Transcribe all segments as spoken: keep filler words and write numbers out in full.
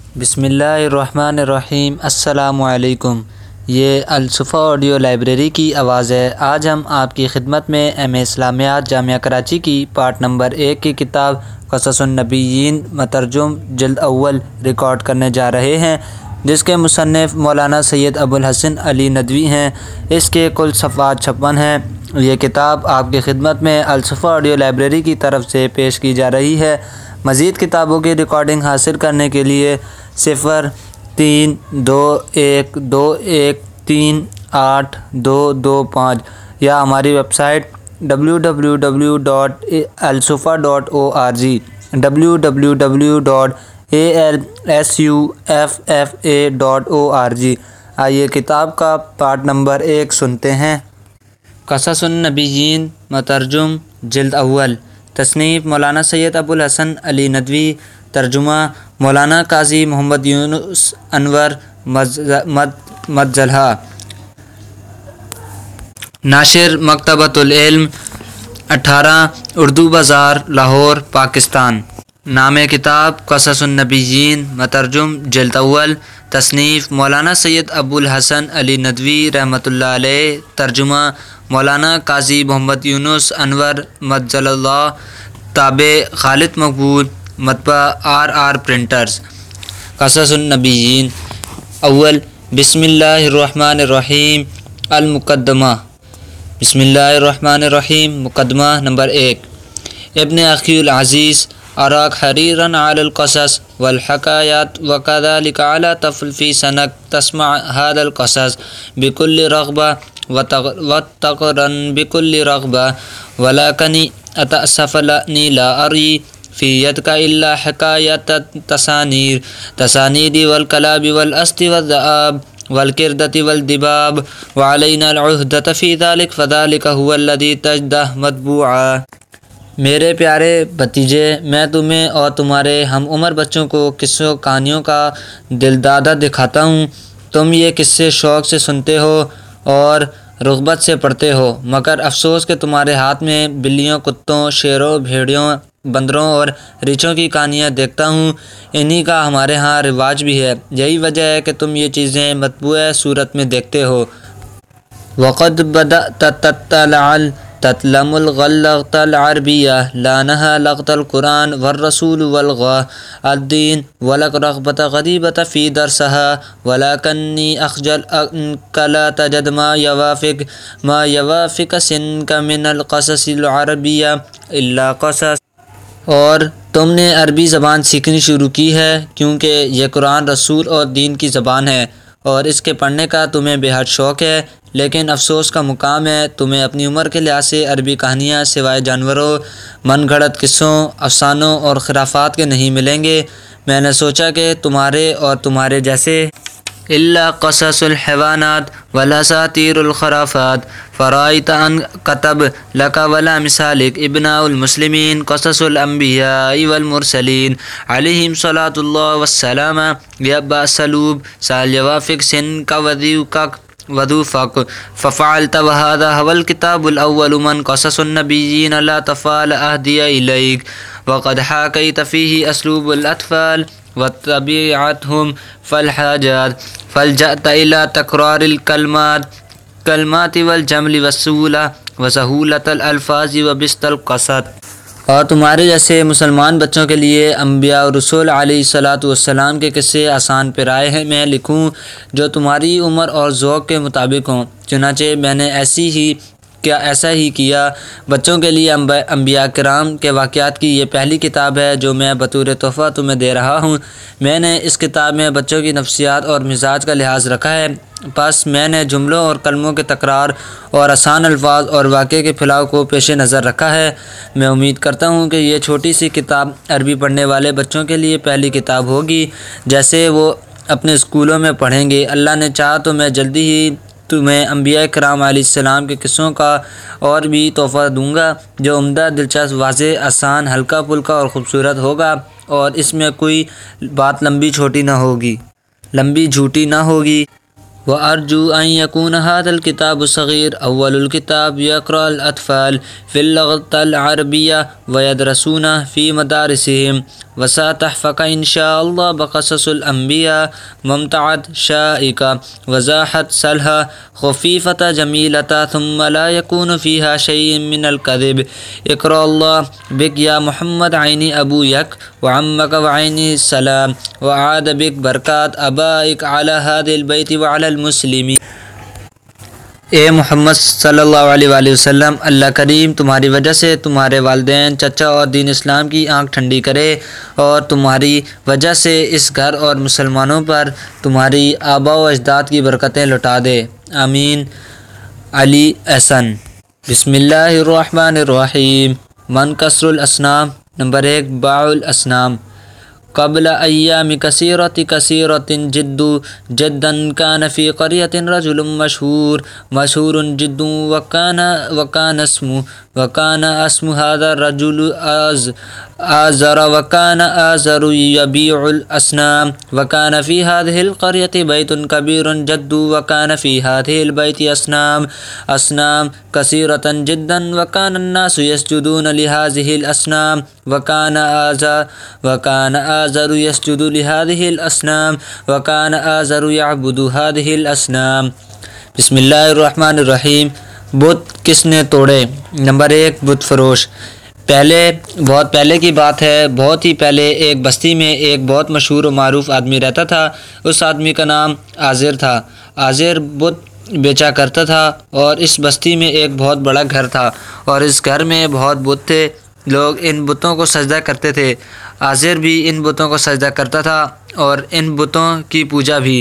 بسم اللہ الرحمن الرحیم۔ السلام علیکم۔ یہ الصفا آڈیو لائبریری کی آواز ہے۔ آج ہم آپ کی خدمت میں ایم اے اسلامیات جامعہ کراچی کی پارٹ نمبر ایک کی کتاب قصص النبیین مترجم جلد اول ریکارڈ کرنے جا رہے ہیں، جس کے مصنف مولانا سید ابوالحسن علی ندوی ہیں۔ اس کے کل صفحات چھپن ہیں۔ یہ کتاب آپ کی خدمت میں الصفا آڈیو لائبریری کی طرف سے پیش کی جا رہی ہے۔ مزید کتابوں کی ریکارڈنگ حاصل کرنے کے لیے صفر تین دو ایک دو ایک تین آٹھ دو دو پانچ یا ہماری website W W W dot Alsafa dot O R G W W W dot A L S U F F A dot O R G. آئیے کتاب کا پارٹ نمبر ایک سنتے ہیں۔ قصص النبیین مترجم جلد اول، تصنیف مولانا سید ابوالحسن علی ندوی، ترجمہ مولانا قاضی محمد یونس انور مدظلہ، ناشر مکتبۃ العلم، اٹھارہ اردو بازار، لاہور، پاکستان۔ نام کتاب قصص النبیین مترجم جلد اول، تصنیف مولانا سید ابوالحسن علی ندوی رحمۃ اللہ علیہ، ترجمہ مولانا قاضی محمد یونس انور مدظلہ، تابع خالد مقبول، مطبع R R printers. Qasas an-Nabiyyin اول، بسم اللہ الرحمن الرحیم۔ المقدمہ۔ بسم اللہ الرحمن الرحیم۔ مقدمہ نمبر ایک۔ ابن اخی العزیز، اراک حریراً علی القصص والحکایات وکذلک علی طفل فی سنک تسمع هذا القصص بکل رغبہ وتقرن بکل رغبہ ولکنی اتأسف لأنی لا اری فی یدک الا حکایت تسانیر تسانید والکلاب والاسد والذئاب والکردۃ والدباب وعلینا العہدۃ فی ذلک فذلک هو الذی تجدہ مطبوعا۔ میرے پیارے بھتیجے، میں تمہیں اور تمہارے ہم عمر بچوں کو قصوں کہانیوں کا دلدادہ دکھاتا ہوں۔ تم یہ قصے شوق سے سنتے ہو اور رغبت سے پڑھتے ہو، مگر افسوس کہ تمہارے ہاتھ میں بلیوں، کتوں، شیروں، بھیڑیوں، بندروں اور ریچھوں کی کہانیاں دیکھتا ہوں۔ انہی کا ہمارے ہاں رواج بھی ہے، یہی وجہ ہے کہ تم یہ چیزیں مطبوعہ صورت میں دیکھتے ہو۔ وقد بدأت تطلع تتلم الغلغت العربیہ لانها لغت القرآن والرسول والغا الدین ولک رغبت غریبت فی درسها ولکنی اخجل انک لا تجد ما یوافق ما یوافق سنک من القصص العربیہ الا قصص۔ اور تم نے عربی زبان سیکھنی شروع کی ہے کیونکہ یہ قرآن، رسول اور دین کی زبان ہے، اور اس کے پڑھنے کا تمہیں بے حد شوق ہے، لیکن افسوس کا مقام ہے تمہیں اپنی عمر کے لحاظ سے عربی کہانیاں سوائے جانوروں، من گھڑت قصوں، افسانوں اور خرافات کے نہیں ملیں گے۔ میں نے سوچا کہ تمہارے اور تمہارے جیسے الا قصص الحیوانات والاساطیر الخرافات فرائت ان کتب لک ولا مثالک ابناء المسلمین قصص الانبیاء والمرسلین علیہم صلاۃ اللہ والسلام یبا سلوب سال یوافق سن کا وذیوکک وذوفق ففعلت وهذا هو الكتاب الاول من قصص النبیین لا تفعل اهدی الیک وقد حاکیت فیہ اسلوب الاطفال وطبیعتهم فالحاجات فلجأت الى تکرار الکلمات کلمات والجمل والسہولہ وسہولت الالفاظ وبسط القصد۔ اور تمہارے جیسے مسلمان بچوں کے لیے انبیاء اور رسول علیہ الصلاۃ والسلام کے قصے آسان پیرائے ہیں میں لکھوں جو تمہاری عمر اور ذوق کے مطابق ہوں۔ چنانچہ میں نے ایسی ہی کیا ایسا ہی کیا۔ بچوں کے لیے انبیاء کرام کے واقعات کی یہ پہلی کتاب ہے جو میں بطور تحفہ تمہیں دے رہا ہوں۔ میں نے اس کتاب میں بچوں کی نفسیات اور مزاج کا لحاظ رکھا ہے، پس میں نے جملوں اور کلموں کے تکرار اور آسان الفاظ اور واقعے کے پھیلاؤ کو پیش نظر رکھا ہے۔ میں امید کرتا ہوں کہ یہ چھوٹی سی کتاب عربی پڑھنے والے بچوں کے لیے پہلی کتاب ہوگی جیسے وہ اپنے اسکولوں میں پڑھیں گے۔ اللہ نے چاہا تو میں جلدی ہی تمہیں انبیاء کرام علیہ السلام کے قصوں کا اور بھی تحفہ دوں گا جو عمدہ، دلچسپ، واضح، آسان، ہلکا پھلکا اور خوبصورت ہوگا، اور اس میں کوئی بات لمبی چھوٹی نہ ہوگی لمبی جھوٹی نہ ہوگی۔ وأرجو أن يكون هذا الكتاب الصغير أول الكتاب يقرأ الأطفال في اللغة العربية ويدرسونه في مدارسهم، وستحفظ إن شاء الله بقصص الأنبياء ممتعة شائكة وزاحة سلها خفيفة جميلة ثم لا يكون فيها شيء من الكذب. اقرأ الله بك يا محمد عيني أبويك وعمك وعيني السلام وعاد بك بركات أبائك على هذا البيت وعلى المسلمين. اے محمد صلی اللہ علیہ وآلہ وسلم، اللہ کریم تمہاری وجہ سے تمہارے والدین، چچا اور دین اسلام کی آنکھ ٹھنڈی کرے، اور تمہاری وجہ سے اس گھر اور مسلمانوں پر تمہاری آباء و اجداد کی برکتیں لوٹا دے، آمین۔ علی احسن۔ بسم اللہ الرحمن الرحیم۔ من کسر الاسنام، نمبر ایک باع الاسنام۔ قبل ایام کثیرۃ کثیرۃ جد جدا کان فی قریۃ رجل مشہور مشہور جد وکان وکان اسمه وکان اسم هذا الرجل آز آزر وكان آزر يبيع الأصنام وكان في هذه القرية بيت كبير جد وكان في هذه البيت أصنام أصنام كثيرة جدا وكان الناس يسجدون لهذه الأصنام وكان آزر وكان آزر يسجد لهذه الأصنام وكان آزر يعبد هذه الأصنام۔ بسم اللہ الرحمن الرحیم۔ بت کس نے توڑے؟ نمبر ایک بت فروش۔ پہلے بہت پہلے کی بات ہے، بہت ہی پہلے ایک بستی میں ایک بہت مشہور و معروف آدمی رہتا تھا۔ اس آدمی کا نام آزر تھا۔ آزر بت بیچا کرتا تھا، اور اس بستی میں ایک بہت بڑا گھر تھا، اور اس گھر میں بہت بت تھے۔ لوگ ان بتوں کو سجدہ کرتے تھے۔ آزر بھی ان بتوں کو سجدہ کرتا تھا اور ان بتوں کی پوجا بھی۔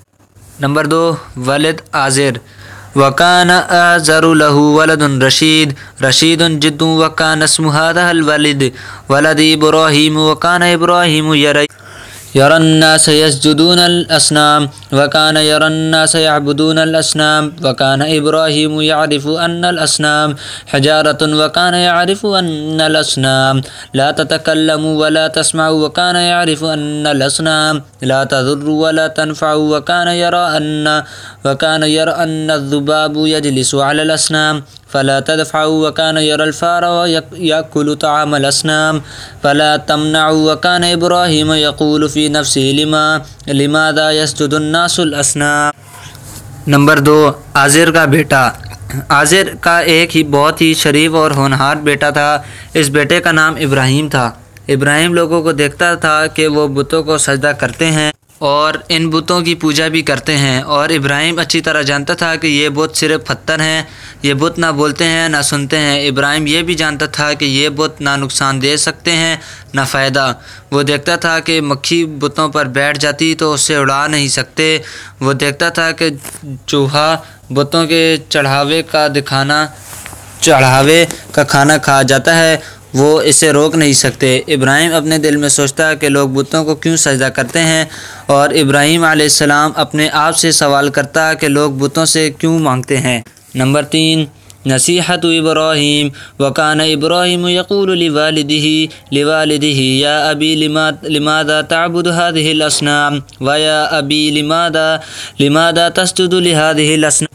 نمبر دو ولد آزر۔ وکان آزر له ولد رشید رشید جد وکان اسم هذا الولد ولد ابراہیم وکان ابراہیم یری یرى الناس يسجدون الأصنام وكان يرى الناس يعبدون الأصنام وكان إبراهيم يعرف أن الأصنام حجارة وكان يعرف أن الأصنام لا تتكلم ولا تسمع وكان يعرف أن الأصنام لا تضر ولا تنفع وكان يرى أن وكان يرى أن الذباب يجلس على الأصنام فلا تدفع وكان يرى الفار يأكل طعام الأصنام فلا تمنع وكان إبراهيم يقول في نفسه لما لماذا يسجد الناس الأصنام۔ نمبر دو آزر کا بیٹا۔ آزر کا ایک ہی بہت ہی شریف اور ہونہار بیٹا تھا۔ اس بیٹے کا نام ابراہیم تھا۔ ابراہیم لوگوں کو دیکھتا تھا کہ وہ بتوں کو سجدہ کرتے ہیں اور ان بتوں کی پوجا بھی کرتے ہیں، اور ابراہیم اچھی طرح جانتا تھا کہ یہ بت صرف پتھر ہیں، یہ بت نہ بولتے ہیں نہ سنتے ہیں۔ ابراہیم یہ بھی جانتا تھا کہ یہ بت نہ نقصان دے سکتے ہیں نہ فائدہ۔ وہ دیکھتا تھا کہ مکھی بتوں پر بیٹھ جاتی تو اسے اڑا نہیں سکتے۔ وہ دیکھتا تھا کہ چوہا بتوں کے چڑھاوے کا دکھانا چڑھاوے کا کھانا کھا جاتا ہے، وہ اسے روک نہیں سکتے۔ ابراہیم اپنے دل میں سوچتا کہ لوگ بتوں کو کیوں سجدہ کرتے ہیں، اور ابراہیم علیہ السلام اپنے آپ سے سوال کرتا کہ لوگ بتوں سے کیوں مانگتے ہیں۔ نمبر تین نصیحت ابراہیم۔ وکان ابراہیم یقول لوالدہ لوالدہ یا ابی لماذا تعبد هذه الاصنام ویا ابی لماذا لماذا تسجد لهذه الاصنام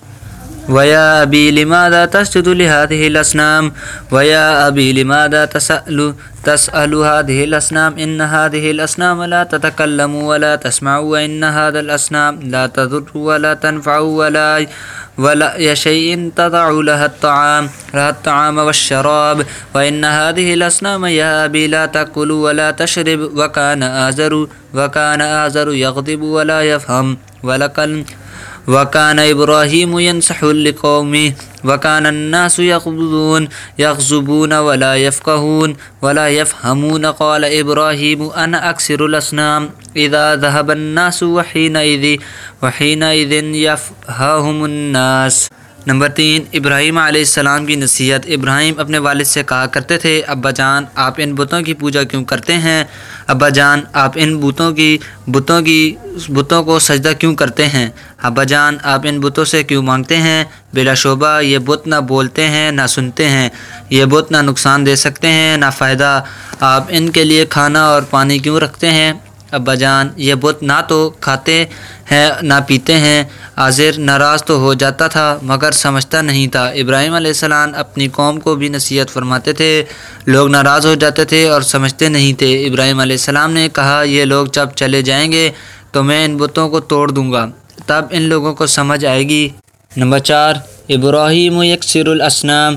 ويا أبي لماذا تسجد لهذه الأصنام ويا أبي لماذا تسأل تسأل هذه الأصنام إن هذه الأصنام لا تتكلم ولا تسمع وإن هذا الأصنام لا تضر ولا تنفع ولا ولا شيء تضع لها الطعام لها الطعام والشراب وإن هذه الأصنام يا أبي لا تأكل ولا تشرب وكان آزر وكان آزر يغضب ولا يفهم ولكن وكان إبراهيم ينصح لقومه وكان الناس يغضبون يغضبون ولا يفقهون ولا يفهمون قال إبراهيم أنا أكسر الأصنام إذا ذهب الناس وحينئذ وحينئذ يفهمهم الناس۔ نمبر تین ابراہیم علیہ السلام کی نصیحت۔ ابراہیم اپنے والد سے کہا کرتے تھے ابا جان آپ ان بتوں کی پوجا کیوں کرتے ہیں؟ ابا جان آپ ان بتوں کی بتوں کی بتوں کو سجدہ کیوں کرتے ہیں؟ ابا جان آپ ان بتوں سے کیوں مانگتے ہیں؟ بلا شبہ یہ بت نہ بولتے ہیں نہ سنتے ہیں، یہ بت نہ نقصان دے سکتے ہیں نہ فائدہ۔ آپ ان کے لیے کھانا اور پانی کیوں رکھتے ہیں؟ ابا جان یہ بت نہ تو کھاتے ہیں نہ پیتے ہیں۔ آزر ناراض تو ہو جاتا تھا مگر سمجھتا نہیں تھا۔ ابراہیم علیہ السلام اپنی قوم کو بھی نصیحت فرماتے تھے، لوگ ناراض ہو جاتے تھے اور سمجھتے نہیں تھے۔ ابراہیم علیہ السلام نے کہا یہ لوگ جب چلے جائیں گے تو میں ان بتوں کو توڑ دوں گا، تب ان لوگوں کو سمجھ آئے گی۔ نمبر چار، ابراہیم یکسر الاسنام۔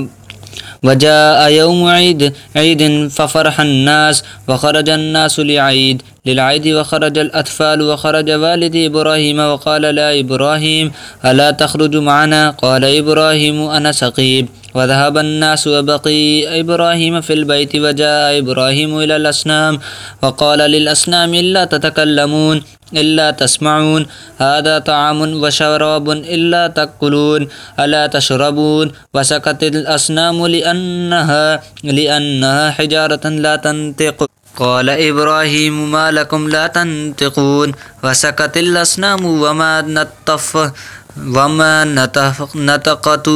وجاء يوم عيد عيد ففرح الناس وخرج الناس لعيد للعيد وخرج الأطفال وخرج والد إبراهيم وقال لا إبراهيم ألا تخرج معنا؟ قال إبراهيم أنا سقيم وذهب الناس وبقي إبراهيم في البيت وجاء إبراهيم إلى الأصنام وقال للأصنام إلا تتكلمون إلا تسمعون هذا طعام وشراب إلا تأكلون ألا تشربون وسكت الأصنام لأنها لأنها حجارة لا تنطق قال إبراهيم ما لكم لا تنطقون وسكت الأصنام وما نطف وما نطقت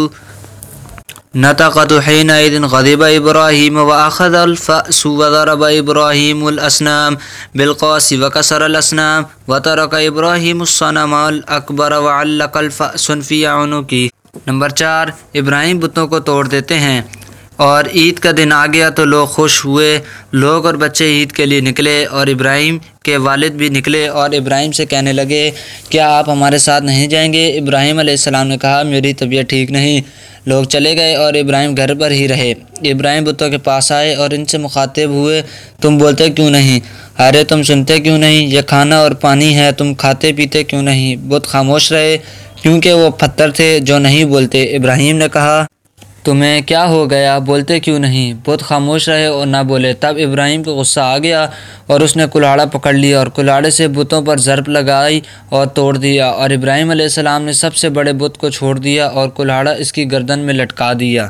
نطقت حينئذ غضب إبراهيم وأخذ الفأس وضرب إبراهيم الأصنام بالقاس وكسر الأصنام وترك إبراهيم الصنم الأكبر وعلق الفأس في عنقه۔ نمبر چار، ابراہیم بتوں کو توڑ دیتے ہیں۔ اور عید کا دن آ گیا تو لوگ خوش ہوئے، لوگ اور بچے عید کے لیے نکلے اور ابراہیم کے والد بھی نکلے اور ابراہیم سے کہنے لگے کیا آپ ہمارے ساتھ نہیں جائیں گے؟ ابراہیم علیہ السلام نے کہا میری طبیعت ٹھیک نہیں۔ لوگ چلے گئے اور ابراہیم گھر پر ہی رہے۔ ابراہیم بتوں کے پاس آئے اور ان سے مخاطب ہوئے، تم بولتے کیوں نہیں؟ ارے تم سنتے کیوں نہیں؟ یہ کھانا اور پانی ہے، تم کھاتے پیتے کیوں نہیں؟ بت خاموش رہے کیونکہ وہ پتھر تھے جو نہیں بولتے۔ ابراہیم نے کہا تمہیں کیا ہو گیا، بولتے کیوں نہیں؟ بت خاموش رہے اور نہ بولے۔ تب ابراہیم کو غصہ آ گیا اور اس نے کلاڑا پکڑ لیا اور کلاڑے سے بتوں پر ضرب لگائی اور توڑ دیا، اور ابراہیم علیہ السلام نے سب سے بڑے بت کو چھوڑ دیا اور کلاڑا اس کی گردن میں لٹکا دیا۔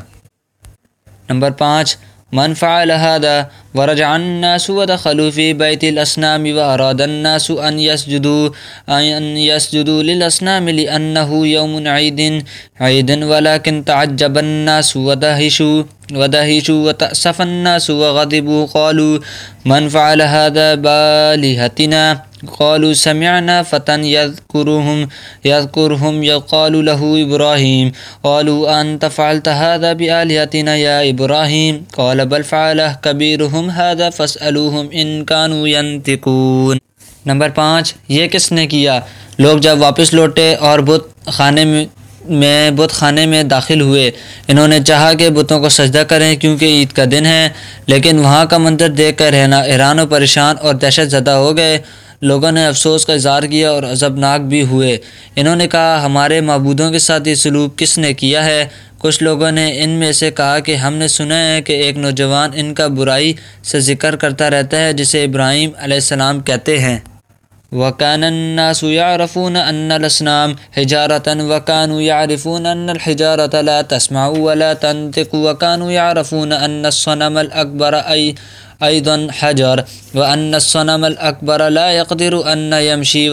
نمبر پانچ، من فعل هذا ورجع الناس ودخلوا في بيت الأصنام وأراد الناس أن يسجدوا أن يسجدوا للأصنام لأنه يوم عيد عيد ولكن تعجب الناس ودهشوا ودهشوا وتأسف الناس وغضبوا قالوا من فعل هذا بآلهتنا؟ قالوا سمعنا فتى يذكرهم يذكرهم يقال له إبراهيم قالوا أنت فعلت هذا بآلهتنا يا إبراهيم؟ قال بل فعله كبيرهم هذا فاسألوهم إن كانوا ينطقون۔ نمبر پانچ، یہ کس نے کیا؟ لوگ جب واپس لوٹے اور بت خانے میں میں بت خانے میں داخل ہوئے، انہوں نے چاہا کہ بتوں کو سجدہ کریں کیونکہ عید کا دن ہے، لیکن وہاں کا منظر دیکھ کر حیران و پریشان اور دہشت زدہ ہو گئے۔ لوگوں نے افسوس کا اظہار کیا اور عذابناک بھی ہوئے۔ انہوں نے کہا ہمارے معبودوں کے ساتھ یہ سلوک کس نے کیا ہے؟ کچھ لوگوں نے ان میں سے کہا کہ ہم نے سنا ہے کہ ایک نوجوان ان کا برائی سے ذکر کرتا رہتا ہے جسے ابراہیم علیہ السلام کہتے ہیں۔ وَكَانَ النَّاسُ يَعْرَفُونَ أَنَّ الْأَصْنَامَ حِجَارَةٌ وَكَانُوا يَعْرِفُونَ أَنَّ الْحِجَارَةَ لَا تَسْمَعُ وَلَا تَنطِقُ وَكَانُوا يَعْرِفُونَ أَنَّ الصَّنَمَ الْأَكْبَرَ أَيْ أيضا حجر وأن الصنم الأكبر لا يقدر أن يمشي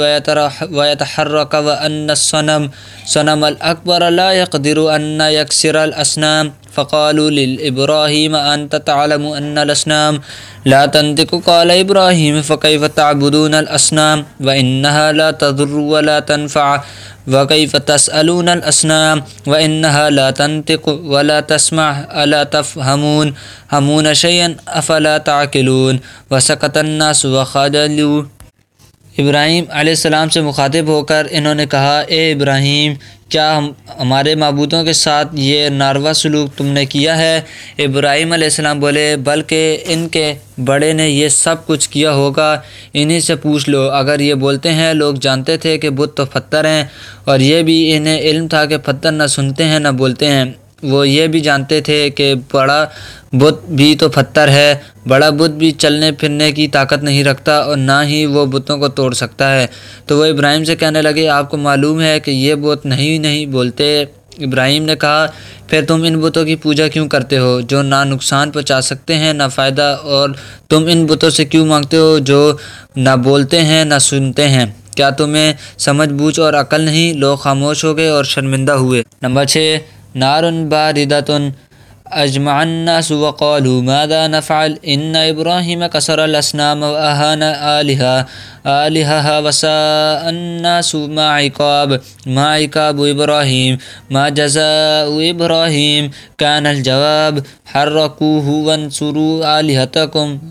ويتحرك وأن الصنم صنم الأكبر لا يقدر أن يكسر الأصنام فقالوا لإبراهيم أنت تعلم أن الأصنام لا تنطق قال إبراهيم فكيف تعبدون الأصنام وإنها لا تضر ولا تنفع وكيف تسألون الأصنام وإنها لا تنطق ولا تسمع ألا تفهمون همون شيئا أفلا تعقلون وسكت الناس وخجلوا۔ ابراہیم علیہ السلام سے مخاطب ہو کر انہوں نے کہا اے ابراہیم کیا ہم ہمارے معبودوں کے ساتھ یہ ناروا سلوک تم نے کیا ہے؟ ابراہیم علیہ السلام بولے بلکہ ان کے بڑے نے یہ سب کچھ کیا ہوگا، انہی سے پوچھ لو۔ اگر یہ بولتے ہیں لوگ جانتے تھے کہ بت تو پتھر ہیں، اور یہ بھی انہیں علم تھا کہ پتھر نہ سنتے ہیں نہ بولتے ہیں۔ وہ یہ بھی جانتے تھے کہ بڑا بت بھی تو پتھر ہے، بڑا بت بھی چلنے پھرنے کی طاقت نہیں رکھتا اور نہ ہی وہ بتوں کو توڑ سکتا ہے۔ تو وہ ابراہیم سے کہنے لگے آپ کو معلوم ہے کہ یہ بت نہیں نہیں بولتے۔ ابراہیم نے کہا پھر تم ان بتوں کی پوجا کیوں کرتے ہو جو نہ نقصان پہنچا سکتے ہیں نہ فائدہ، اور تم ان بتوں سے کیوں مانگتے ہو جو نہ بولتے ہیں نہ سنتے ہیں؟ کیا تمہیں سمجھ بوجھ اور عقل نہیں؟ لوگ خاموش ہو گئے اور شرمندہ ہوئے۔ نمبر چھ، نارن باردتن أجمع الناس وقالوا ماذا نفعل إن إبراهيم كسر الأصنام وأهان آلهة آلهها وساء الناس ما عقاب ما عقاب إبراهيم ما جزاء إبراهيم كان الجواب حرقوه وانصروا آلهتكم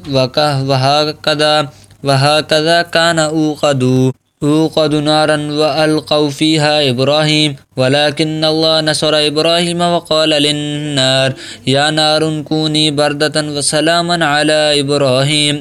وهكذا وهكذا كان أوقدوا أوقد نارا وألقوا فيها إبراهيم ولكن الله نصر إبراهيم وقال للنار يا نار كوني بردة وسلاما على إبراهيم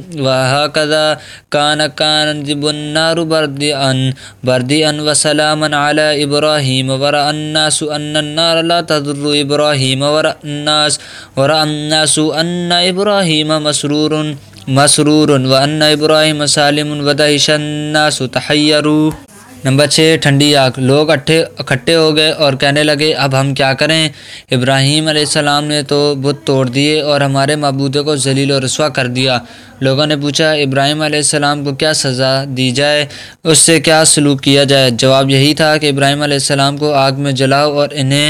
وهكذا كان كانت النار بردئا بردئا وسلاما على إبراهيم ورأى الناس أن النار لا تضر إبراهيم ورأى الناس ورأى الناس أن إبراهيم مسرور مسرور وأن إبراہیم سالم ودہش الناس تحیروا۔ نمبر چھ، ٹھنڈی آگ۔ لوگ اٹھے اکٹھے ہو گئے اور کہنے لگے اب ہم کیا کریں؟ ابراہیم علیہ السلام نے تو بت توڑ دیے اور ہمارے معبودوں کو ذلیل و رسوا کر دیا۔ لوگوں نے پوچھا ابراہیم علیہ السلام کو کیا سزا دی جائے، اس سے کیا سلوک کیا جائے؟ جواب یہی تھا کہ ابراہیم علیہ السلام کو آگ میں جلاؤ اور انہیں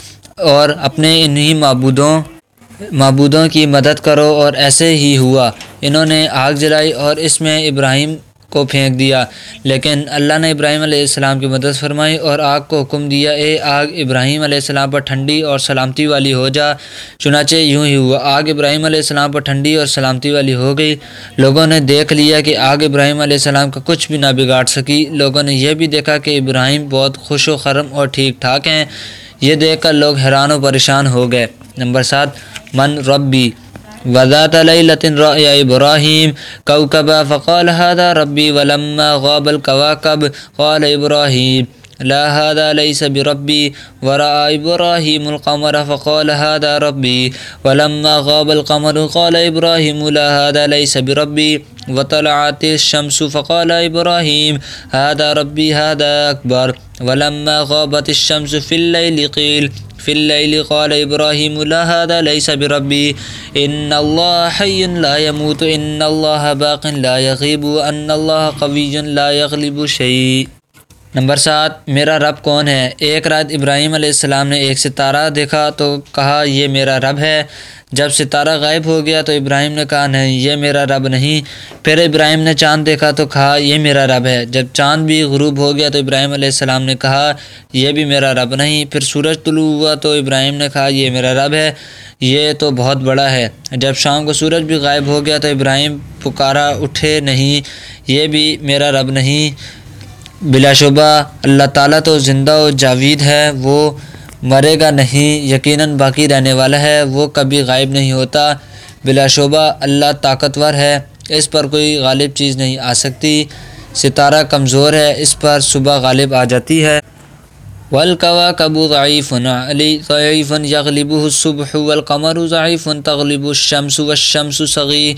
اور اپنے انہی معبودوں معبودوں کی مدد کرو، اور ایسے ہی ہوا۔ انہوں نے آگ جلائی اور اس میں ابراہیم کو پھینک دیا، لیکن اللہ نے ابراہیم علیہ السلام کی مدد فرمائی اور آگ کو حکم دیا اے آگ ابراہیم علیہ السلام پر ٹھنڈی اور سلامتی والی ہو جا۔ چنانچہ یوں ہی ہوا، آگ ابراہیم علیہ السلام پر ٹھنڈی اور سلامتی والی ہو گئی۔ لوگوں نے دیکھ لیا کہ آگ ابراہیم علیہ السلام کا کچھ بھی نہ بگاڑ سکی۔ لوگوں نے یہ بھی دیکھا کہ ابراہیم بہت خوش و خرم اور ٹھیک ٹھاک ہیں۔ یہ دیکھ کر لوگ حیران و پریشان ہو گئے۔ نمبر سات، من ربی وذات لیلۃ رأى إبراهيم كوكبا فقال هذا ربي ولما غاب الكواكب قال إبراهيم لا هذا ليس بربي ورأى إبراهيم القمر فقال هذا ربي ولما غاب القمر قال إبراهيم لا هذا ليس بربي وطلعت الشمس فقال إبراهيم هذا ربي هذا أكبر ولما غابت الشمس في الليل قيل في الليل قال إبراهيم لا هذا ليس بربي إن الله حي لا يموت إن الله باق لا يغيب أن الله قوي لا يغلب شيء۔ نمبر سات، میرا رب کون ہے؟ ایک رات ابراہیم علیہ السلام نے ایک ستارہ دیکھا تو کہا یہ میرا رب ہے۔ جب ستارہ غائب ہو گیا تو ابراہیم نے کہا نہیں یہ میرا رب نہیں۔ پھر ابراہیم نے چاند دیکھا تو کہا یہ میرا رب ہے۔ جب چاند بھی غروب ہو گیا تو ابراہیم علیہ السلام نے کہا یہ بھی میرا رب نہیں۔ پھر سورج طلوع ہوا تو ابراہیم نے کہا یہ میرا رب ہے، یہ تو بہت بڑا ہے۔ جب شام کو سورج بھی غائب ہو گیا تو ابراہیم پکارا اٹھے نہیں یہ بھی میرا رب نہیں۔ بلا شبہ اللہ تعالیٰ تو زندہ و جاوید ہے، وہ مرے گا نہیں، یقیناً باقی رہنے والا ہے، وہ کبھی غائب نہیں ہوتا۔ بلا شبہ اللہ طاقتور ہے، اس پر کوئی غالب چیز نہیں آ سکتی۔ ستارہ کمزور ہے، اس پر صبح غالب آ جاتی ہے۔ والکواکب ضعیف ضعیف یغلبہ الصبح والقمر ضعیف تغلب الشمس والشمس صغی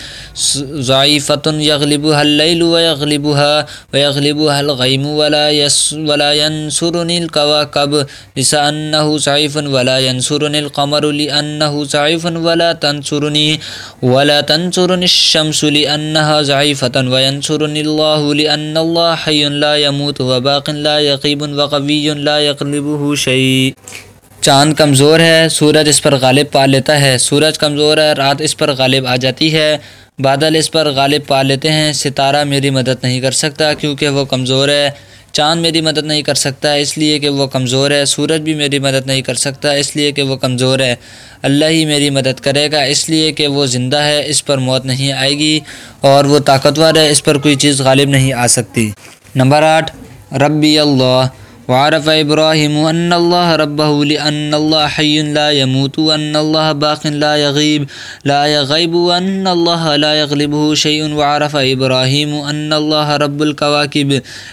ضعیفۃ یغلبها اللیل ویغلبها ویغلبها الغیم ولا ولا ینصرنی الکواکب لأنه ضعیف ولا ینصرنی القمر لأنه ضعیف ولا تنصرنی ولا تنصرنی الشمس لأنها ضعیفۃ وینصرنی اللہ لأن اللہ حی لا يموت وباق لا یغیب وقوی لا یغلبہ شیء۔ چاند کمزور ہے، سورج اس پر غالب پا لیتا ہے۔ سورج کمزور ہے، رات اس پر غالب آ جاتی ہے، بادل اس پر غالب پا لیتے ہیں۔ ستارہ میری مدد نہیں کر سکتا کیونکہ وہ کمزور ہے۔ چاند میری مدد نہیں کر سکتا اس لیے کہ وہ کمزور ہے۔ سورج بھی میری مدد نہیں کر سکتا اس لیے کہ وہ کمزور ہے۔ اللہ ہی میری مدد کرے گا اس لیے کہ وہ زندہ ہے، اس پر موت نہیں آئے گی، اور وہ طاقتور ہے، اس پر کوئی چیز غالب نہیں آ سکتی۔ نمبر آٹھ، ربی اللہ وعرف ابراہیم ان اللہ ربہ لأن اللہ حی لا يموت وان اللہ باق لا یغیب لا یغیب وان اللہ لا یغلبہ شیء وعرف ابراہیم ان اللہ رب الکواکب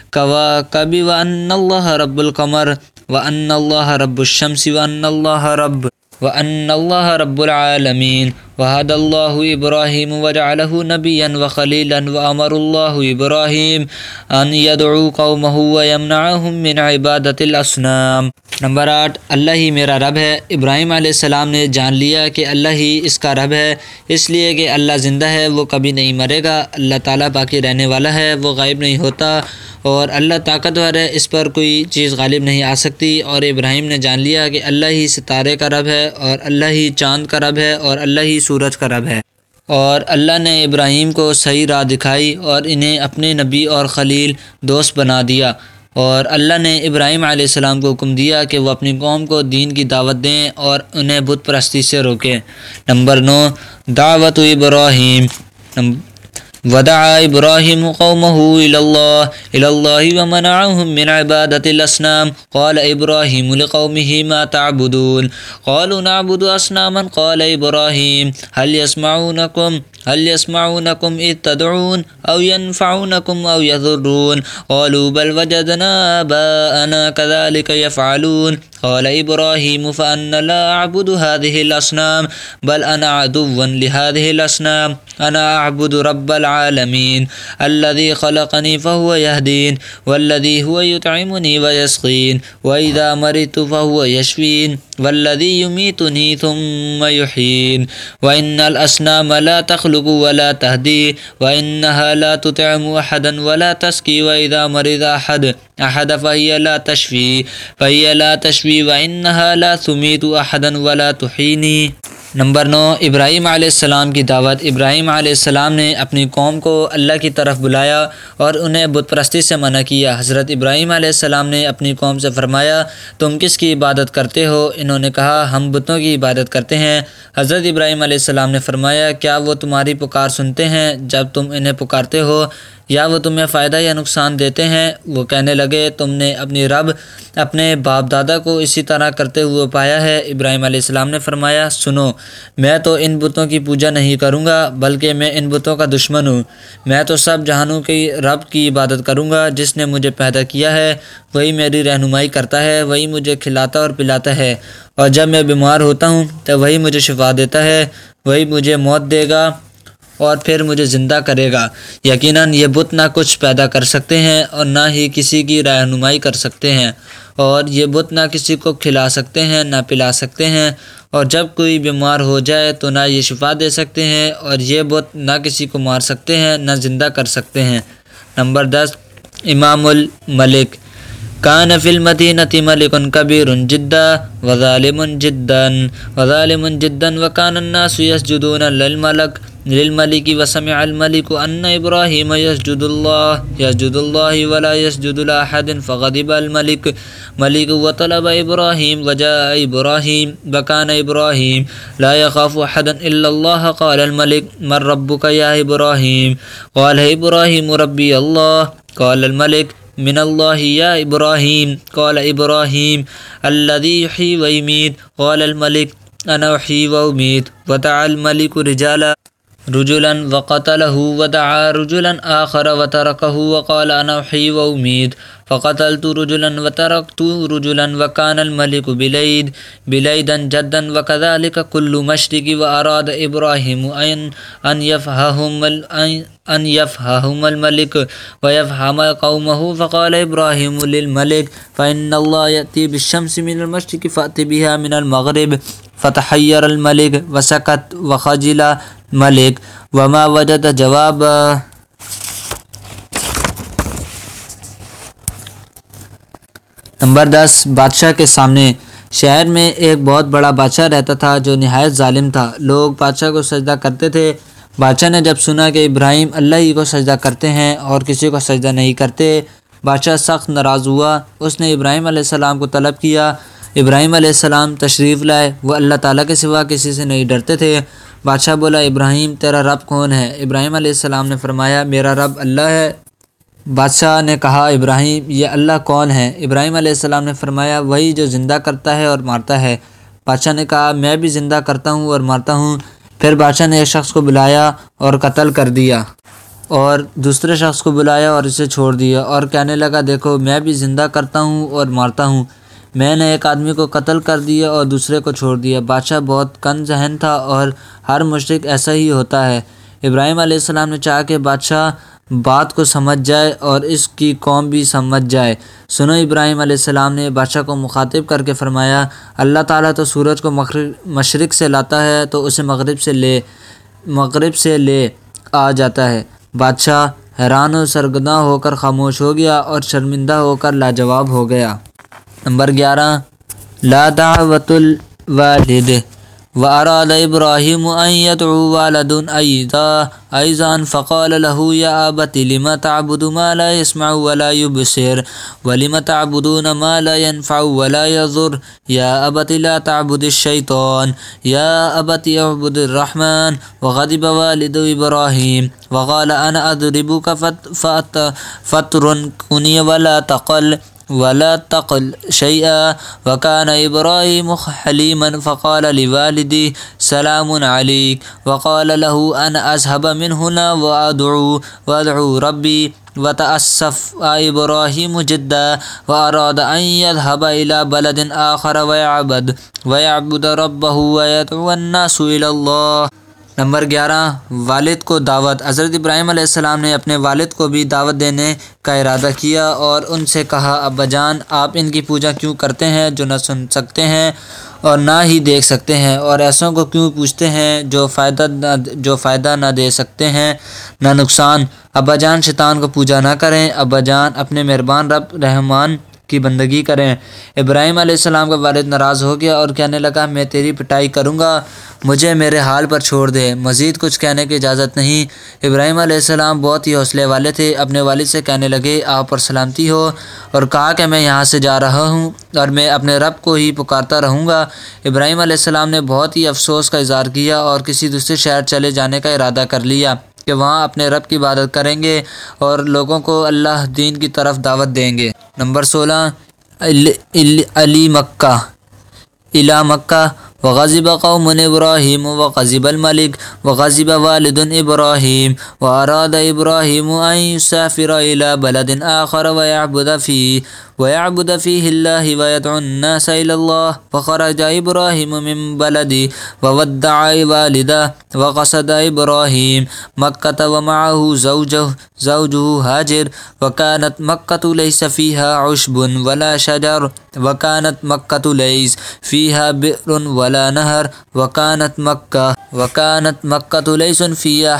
کواکب وان اللہ رب القمر وان اللہ رب الشمس وان اللہ رب وأن الله رب العالمين وهدى الله إبراهيم وجعله نبيا وخليلا وأمر الله إبراهيم أن يدعو قومه ويمنعهم من عبادة الأصنام۔ نمبر آٹھ، اللہ ہی میرا رب ہے۔ ابراہیم علیہ السلام نے جان لیا کہ اللہ ہی اس کا رب ہے، اس لیے کہ اللہ زندہ ہے، وہ کبھی نہیں مرے گا۔ اللہ تعالیٰ باقی رہنے والا ہے، وہ غائب نہیں ہوتا، اور اللہ طاقتور ہے، اس پر کوئی چیز غالب نہیں آ سکتی۔ اور ابراہیم نے جان لیا کہ اللہ ہی ستارے کا رب ہے، اور اللہ ہی چاند کا رب ہے، اور اللہ ہی سورج کا رب ہے۔ اور اللہ نے ابراہیم کو صحیح راہ دکھائی اور انہیں اپنے نبی اور خلیل دوست بنا دیا۔ اور اللہ نے ابراہیم علیہ السلام کو حکم دیا کہ وہ اپنی قوم کو دین کی دعوت دیں اور انہیں بت پرستی سے روکیں۔ نمبر نو، دعوت ابراہیم۔ ودعا ابراہیم قومہ الی اللہ الی اللہ ومنعهم من عبادۃ الاصنام قال ابراہیم لقومہ ما تعبدون قالوا نعبد اصناما قال ابراہیم هل يسمعونکم هل يسمعونكم إذ تدعون أو ينفعونكم أو يضرون قالوا بل وجدنا آباءنا كذلك يفعلون قال إبراهيم فأنا لا أعبد هذه الأصنام بل أنا عدو لهذه الأصنام أنا أعبد رب العالمين الذي خلقني فهو يهدين والذي هو يطعمني ويسقين وإذا مرضت فهو يشفين والذي يميتني ثم يحيين وإن الأصنام لا تخلق ولا تهدي وإنها لا تطعم أحدا ولا تسقي وإذا مرض أحد أحد فهي لا تشفي فهي لا تشفي وإنها لا تميت أحدا ولا تحيني۔ نمبر نو، ابراہیم علیہ السلام کی دعوت۔ ابراہیم علیہ السلام نے اپنی قوم کو اللہ کی طرف بلایا اور انہیں بت پرستی سے منع کیا۔ حضرت ابراہیم علیہ السلام نے اپنی قوم سے فرمایا، تم کس کی عبادت کرتے ہو؟ انہوں نے کہا، ہم بتوں کی عبادت کرتے ہیں۔ حضرت ابراہیم علیہ السلام نے فرمایا، کیا وہ تمہاری پکار سنتے ہیں جب تم انہیں پکارتے ہو، یا وہ تمہیں فائدہ یا نقصان دیتے ہیں؟ وہ کہنے لگے، تم نے اپنی رب اپنے باپ دادا کو اسی طرح کرتے ہوئے پایا ہے۔ ابراہیم علیہ السلام نے فرمایا، سنو، میں تو ان بتوں کی پوجا نہیں کروں گا، بلکہ میں ان بتوں کا دشمن ہوں۔ میں تو سب جہانوں کی رب کی عبادت کروں گا جس نے مجھے پیدا کیا ہے، وہی میری رہنمائی کرتا ہے، وہی مجھے کھلاتا اور پلاتا ہے، اور جب میں بیمار ہوتا ہوں تو وہی مجھے شفا دیتا ہے، وہی مجھے موت دے گا اور پھر مجھے زندہ کرے گا۔ یقیناً یہ بت نہ کچھ پیدا کر سکتے ہیں اور نہ ہی کسی کی رہنمائی کر سکتے ہیں، اور یہ بت نہ کسی کو کھلا سکتے ہیں نہ پلا سکتے ہیں، اور جب کوئی بیمار ہو جائے تو نہ یہ شفا دے سکتے ہیں، اور یہ بت نہ کسی کو مار سکتے ہیں نہ زندہ کر سکتے ہیں۔ نمبر دس، امام الملک۔ کان فی المدینۃ ملک کبیر جدا وظالم جدا وظالم جدا وکان الناس یسجدون للملک للملک وسمع الملک ان ابراہیم یسجد اللہ یسجد اللہ ولا یسجد لاحد فغضب الملک ملک وطلب ابراہیم وجاء ابراہیم وکان ابراہیم لا یخاف احدا الا اللہ قال الملک من ربک یا ابراہیم قال ابراہیم ربی اللہ قال الملک من اللہ یا ابراہیم قال ابراہیم الذی یحیی و یمیت قال الملک انا احیی و امیت ودعا الملک رجالا رجلا وقتله ودعا رجلا آخر وتركه وقال أنا أحيي وأميت فقتلت رجلا وتركت رجلا وكان الملك بليد بليدا جدا وكذلك كل مشرك وأراد إبراهيم أن أن يفهم أن يفهم الملك ويفهم قومه فقال إبراهيم للملك فإن الله يأتي بالشمس من المشرق فأت بها من المغرب فتحير الملك وسكت وخجل ملک وما وجد جواب۔ نمبر دس، بادشاہ کے سامنے۔ شہر میں ایک بہت بڑا بادشاہ رہتا تھا جو نہایت ظالم تھا۔ لوگ بادشاہ کو سجدہ کرتے تھے۔ بادشاہ نے جب سنا کہ ابراہیم اللہ ہی کو سجدہ کرتے ہیں اور کسی کو سجدہ نہیں کرتے، بادشاہ سخت ناراض ہوا۔ اس نے ابراہیم علیہ السلام کو طلب کیا۔ ابراہیم علیہ السلام تشریف لائے۔ وہ اللہ تعالیٰ کے سوا کسی سے نہیں ڈرتے تھے۔ بادشاہ بولا، ابراہیم تیرا رب کون ہے؟ ابراہیم علیہ السلام نے فرمایا، میرا رب اللہ ہے۔ بادشاہ نے کہا، ابراہیم یہ اللہ کون ہے؟ ابراہیم علیہ السلام نے فرمایا، وہی جو زندہ کرتا ہے اور مارتا ہے۔ بادشاہ نے کہا، میں بھی زندہ کرتا ہوں اور مارتا ہوں۔ پھر بادشاہ نے ایک شخص کو بلایا اور قتل کر دیا، اور دوسرے شخص کو بلایا اور اسے چھوڑ دیا، اور کہنے لگا، دیکھو میں بھی زندہ کرتا ہوں اور مارتا ہوں، میں نے ایک آدمی کو قتل کر دیا اور دوسرے کو چھوڑ دیا۔ بادشاہ بہت کن ذہن تھا اور ہر مشرک ایسا ہی ہوتا ہے۔ ابراہیم علیہ السلام نے چاہا کہ بادشاہ بات کو سمجھ جائے اور اس کی قوم بھی سمجھ جائے۔ سنو، ابراہیم علیہ السلام نے بادشاہ کو مخاطب کر کے فرمایا، اللہ تعالیٰ تو سورج کو مشرق سے لاتا ہے تو اسے مغرب سے لے مغرب سے لے آ جاتا ہے۔ بادشاہ حیران و سرگرداں ہو کر خاموش ہو گیا اور شرمندہ ہو کر لاجواب ہو گیا۔ نمبر گیارہ، لا دعوت الوالد وأراد إبراهيم أن يدعو والد أيضا أيضا فقال له يا أبت لم تعبد ما لا يسمع ولا يبصر ولم تعبدون ما لا ينفع ولا يضر يا أبت لا تعبد الشيطان يا أبت اعبد الرحمن وغضب والد إبراهيم وقال أنا أضربك فاتركني ولا تقل ولا تقل شيئا وكان إبراهيم حليما فقال لوالدي سلام عليك وقال له أنا أذهب من هنا وأدعو وأدعو ربي وتأسف إبراهيم جدا وأراد أن يذهب إلى بلد آخر ويعبد ويعبد ربه ويدعو الناس إلى الله۔ نمبر گیارہ، والد کو دعوت۔ حضرت ابراہیم علیہ السلام نے اپنے والد کو بھی دعوت دینے کا ارادہ کیا اور ان سے کہا ابا جان آپ ان کی پوجا کیوں کرتے ہیں جو نہ سن سکتے ہیں اور نہ ہی دیکھ سکتے ہیں، اور ایسوں کو کیوں پوچھتے ہیں جو فائدہ نہ جو فائدہ نہ دے سکتے ہیں نہ نقصان۔ ابا جان شیطان کو پوجا نہ کریں، ابا جان اپنے مہربان رب رحمان کی بندگی کریں۔ ابراہیم علیہ السلام کا والد ناراض ہو گیا اور کہنے لگا میں تیری پٹائی کروں گا، مجھے میرے حال پر چھوڑ دے، مزید کچھ کہنے کی اجازت نہیں۔ ابراہیم علیہ السلام بہت ہی حوصلے والے تھے، اپنے والد سے کہنے لگے آپ پر سلامتی ہو، اور کہا کہ میں یہاں سے جا رہا ہوں اور میں اپنے رب کو ہی پکارتا رہوں گا۔ ابراہیم علیہ السلام نے بہت ہی افسوس کا اظہار کیا اور کسی دوسرے شہر چلے جانے کا ارادہ کر لیا کہ وہاں اپنے رب کی عبادت کریں گے اور لوگوں کو اللہ دین کی طرف دعوت دیں گے۔ نمبر سولہ، علی مکہ الی مکہ وغضب قوم ابراہیم وغضب الملک وغضب والد ابراہیم واراد ابراہیم ان یسافر الی بلد آخر ویعبد فیہ ويعبد فيه الله ويدعو الناس إلى الله فخرج إبراهيم من بلده وودع والده وقصد إبراهيم مكة ومعه زوجه زوجه هاجر وكانت مكة ليس فيها عشب ولا شجر وكانت مكة ليس فيها بئر ولا نهر وكانت مكة وكانت مكة ليس فيها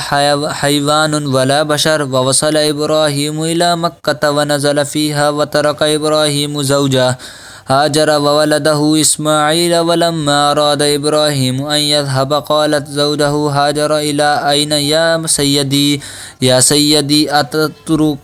حيوان ولا بشر ووصل إبراهيم إلى مكة ونزل فيها وترك إبراهيم زوجه هاجر وولده إسماعيل ولما أراد إبراهيم أن يذهب قالت زوجه هاجر إلى أين يا سيدي يا سيدي أتترك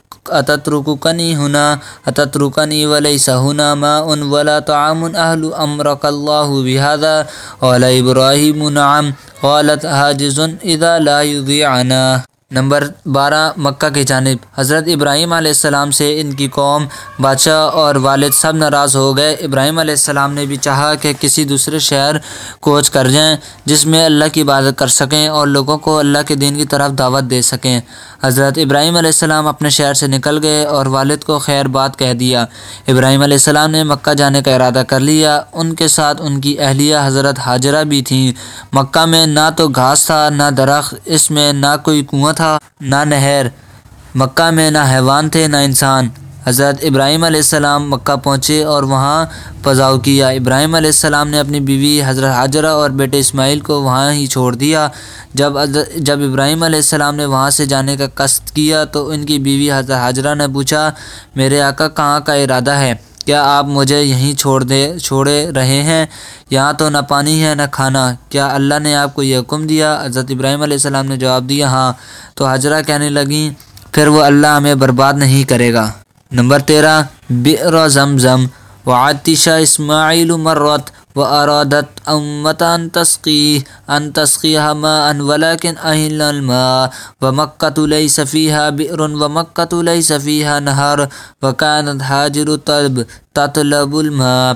أتتركني هنا أتتركني وليس هنا ماء ولا طعام أهل أمرك الله بهذا قال إبراهيم نعم قالت حاجز إذا لا يضيعنا۔ نمبر بارہ، مکہ کی جانب۔ حضرت ابراہیم علیہ السلام سے ان کی قوم، بادشاہ اور والد سب ناراض ہو گئے۔ ابراہیم علیہ السلام نے بھی چاہا کہ کسی دوسرے شہر کوچ کر جائیں جس میں اللہ کی عبادت کر سکیں اور لوگوں کو اللہ کے دین کی طرف دعوت دے سکیں۔ حضرت ابراہیم علیہ السلام اپنے شہر سے نکل گئے اور والد کو خیر بات کہہ دیا۔ ابراہیم علیہ السلام نے مکہ جانے کا ارادہ کر لیا، ان کے ساتھ ان کی اہلیہ حضرت ہاجرہ بھی تھیں۔ مکہ میں نہ تو گھاس تھا نہ درخت، اس میں نہ کوئی کنواں تھا نہ نہر، مکہ میں نہ حیوان تھے نہ انسان۔ حضرت ابراہیم علیہ السلام مکہ پہنچے اور وہاں پڑاؤ کیا۔ ابراہیم علیہ السلام نے اپنی بیوی حضرت ہاجرہ اور بیٹے اسماعیل کو وہاں ہی چھوڑ دیا۔ جب جب ابراہیم علیہ السلام نے وہاں سے جانے کا قصد کیا تو ان کی بیوی حضرت ہاجرہ نے پوچھا میرے آقا کہاں کا ارادہ ہے؟ کیا آپ مجھے یہیں چھوڑ دے چھوڑے رہے ہیں؟ یہاں تو نہ پانی ہے نہ کھانا، کیا اللہ نے آپ کو یہ حکم دیا؟ حضرت ابراہیم علیہ السلام نے جواب دیا ہاں۔ تو ہاجرہ کہنے لگیں پھر وہ اللہ ہمیں برباد نہیں کرے گا۔ نمبر تیرہ، بئر زمزم وعطش اسماعیل مرت وأرادت أمة أن تسقيه أن تسقيها ماء ولكن أهل الماء ومكة ليس فيها بئر ومكة ليس فيها نهر وكانت هاجر طلب تطلب الماء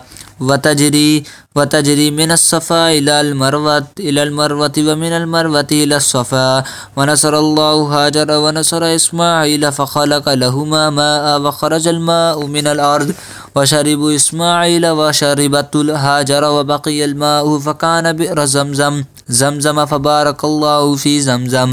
وتجري وتجري من الصفا إلى المروة إلى المروة ومن المروة إلى الصفا ونصر الله هاجر ونصر إسماعيل فخلق لهما ماء وخرج الماء من الأرض وشرب إسماعيل وشربت هاجر وبقي الماء فكان بئر زمزم زمزم فبارك الله في زمزم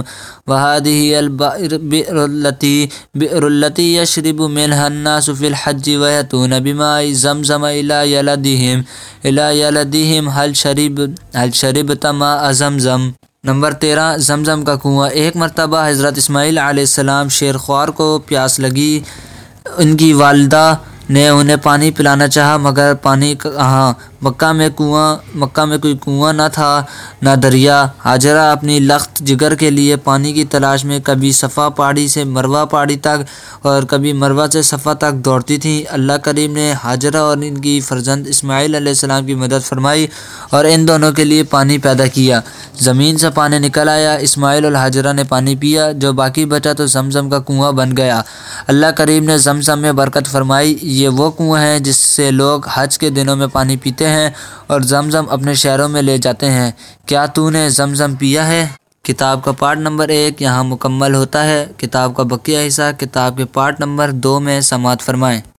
وهذه البئر التي بئر التي يشرب منها الناس في الحج ويأتون بماء زمزم إلى يلدهم إلى يلدهم هل شرب هل شربت ماء زمزم۔ نمبر تیرہ، زمزم کا کنواں۔ ایک مرتبہ حضرت اسماعیل علیہ السلام شیر خوار کو پیاس لگی۔ ان کی والدہ نے انہیں پانی پلانا چاہا مگر پانی کہاں؟ مکہ میں کنواں مکہ میں کوئی کنواں نہ تھا نہ دریا۔ ہاجرہ اپنی لخت جگر کے لیے پانی کی تلاش میں کبھی صفا پہاڑی سے مروہ پہاڑی تک اور کبھی مروہ سے صفا تک دوڑتی تھیں۔ اللہ کریم نے ہاجرہ اور ان کی فرزند اسماعیل علیہ السلام کی مدد فرمائی اور ان دونوں کے لیے پانی پیدا کیا۔ زمین سے پانی نکل آیا، اسماعیل اور ہاجرہ نے پانی پیا، جو باقی بچا تو زمزم کا کنواں بن گیا۔ اللہ کریم نے زمزم میں برکت فرمائی۔ یہ وہ کنواں ہے جس سے لوگ حج کے دنوں میں پانی پیتے ہیں اور زمزم اپنے شہروں میں لے جاتے ہیں۔ کیا تو نے زمزم پیا ہے؟ کتاب کا پارٹ نمبر ایک یہاں مکمل ہوتا ہے۔ کتاب کا بقیہ حصہ کتاب کے پارٹ نمبر دو میں سماعت فرمائیں۔